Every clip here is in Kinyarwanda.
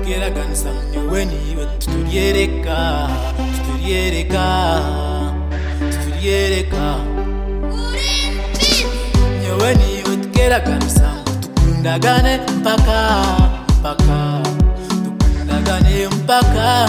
Kera gansa nyeweni we tutuyereka nyeweni we kera gansa tukundagane mpaka tukundagane mpaka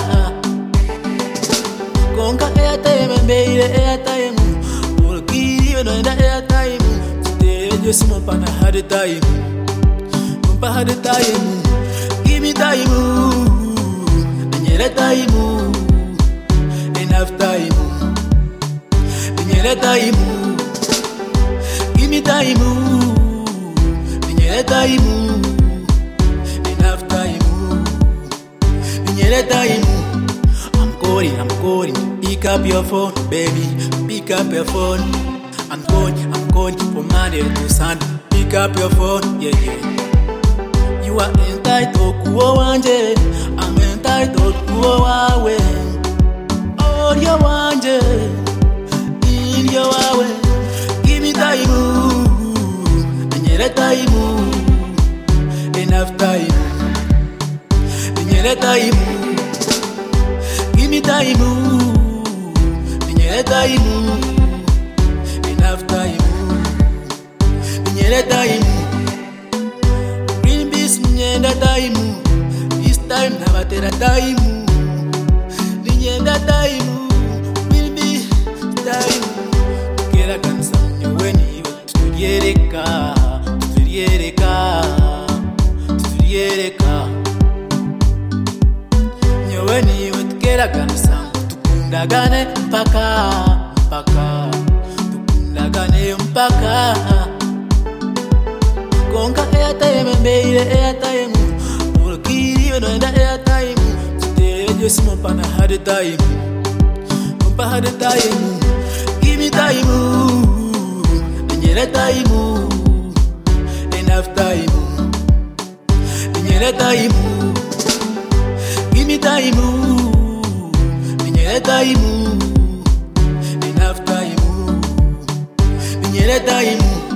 konka airtime mbeire airtime ulkiri no enda airtime tejo simo pana hard time mpa hard time give me time nyere time enough time nyere time give me time nyere time enough time nyere time. I'm calling, pick up your phone, baby, pick up your phone. I'm calling from Monday to Sunday, pick up your phone, yeah. You are entitled to wanje, I'm entitled to wawe. All you wanje, in your wawe. Give me time, nyere time, enough time, nyere time. Give me time, nyere time, enough time, nyere time. Green beans nyenda time, this time nabatera time, nyenda time, will be time. Kera kansa nyeweni tutuyereka. Nyeweni we kera gansa tukundagane mpaka tukundagane mpaka konka airtime mbeire airtime ulkiri no enda airtime tejo simo pana hard time mpa hard time give me time nyere time enough time nyere time. Give me time, nyere time, enough time, nyere time.